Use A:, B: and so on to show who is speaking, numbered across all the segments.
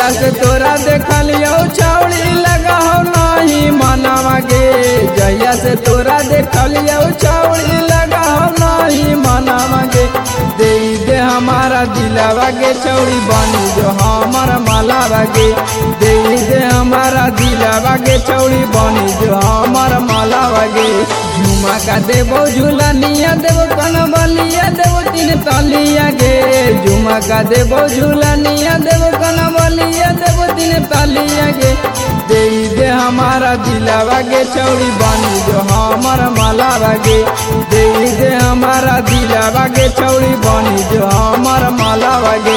A: से तोरा देखलियो छौड़ी लगा हो नहीं मनवा गे। जहिया से तोरा देखलियो छौड़ी लगा हो नहीं मनवा गे। दे दे हमारा दिलवा गे छौड़ी बनी जो हमार मालावा गे। दे दे हमारा दिलवा गे छौड़ी बनी जो हमार मालावा गे। झुमा का देबो झूलनिया देबो कनबलिया देबो तीन तलिया गे। झुमा का देबो झूलनिया देबो कनबलिया देबो तीन तलिया गे। दे दे हमारा दिलवा गे छौड़ी बनी जो हमार मालावा गे। दे दे हमारा दिलवा गे छौड़ी बनी जो हमार मालावा गे।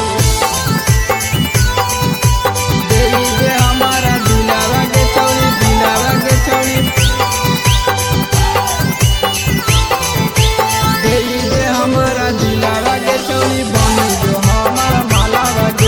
A: दे दे हमारा दिलवा गे छौड़ी दिलवा गे छौड़ी। दे दे हमारा दिलवा गे छौड़ी बनी जो हमार मालावा गे।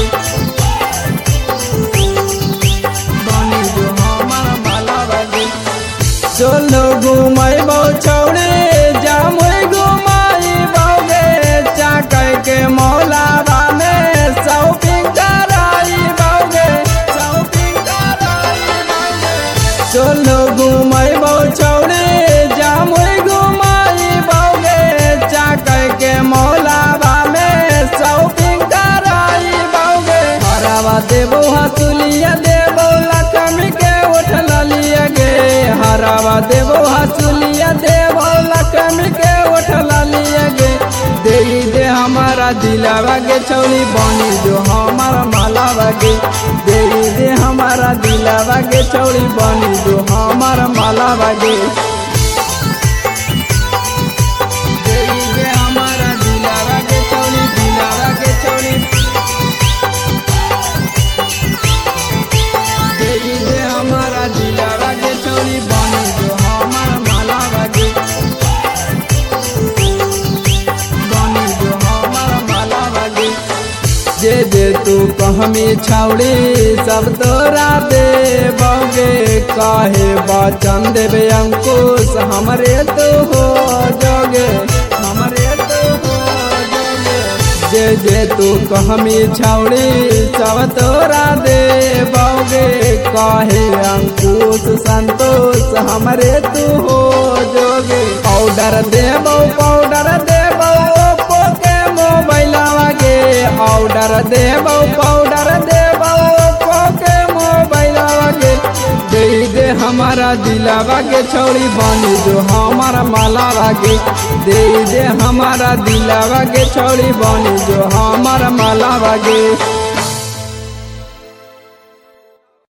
A: बनी जो हमार मालावा गे। चलो घुमैबो छौड़ी जाम घुमैबो गे। चाकै के मौलावा में शॉपिंग कराइबो गे। शॉपिंग कराइबो गे। चलो घुमैबो छौड़ी जाम घुमैबो गे। चाकै के मौलावा में शॉपिंग कराइबो गे। हरावा देबो हसुलिया देबो लक्ष्मी के उठल लिया गे। हरावा देबो हसुलिया देबो लक्ष्मी के उठल लिया गे। दे दे हमारा दिलवा गे छौड़ी बनी जो हमार मालावा गे। दे दे हमारा दिलवा गे छौड़ी बनी जो हमार मालावा गे। दे दे हमारा दिलवा गे छौड़ी दिलवा गे छौड़ी। दे दे हमारा दिलवा गे छौड़ी बनी जो हमार मालावा गे। बनी जो हमार मालावा गे। जे जे तू कहमी छौड़ी सब तोरा देबोगे। काहे वचन देबे अंकुश हमरे तो हो जोगे। हमरे तो हो जोगे। जे जे तू कहमी छौड़ी सब तोरा देबोगे। काहे अंकुश संतोष हमरे तू हो जोगे। पाउडर देबो ओप्पो के मोबाइलवा गे। ऑर्डर देबो ओप्पो के मोबाइलवा गे। दे दे हमारा दिलवा गे छौड़ी बनी जो हमार मालावा गे। दे दे हमारा दिलवा गे छौड़ी बनी जो हमार मालावा गे।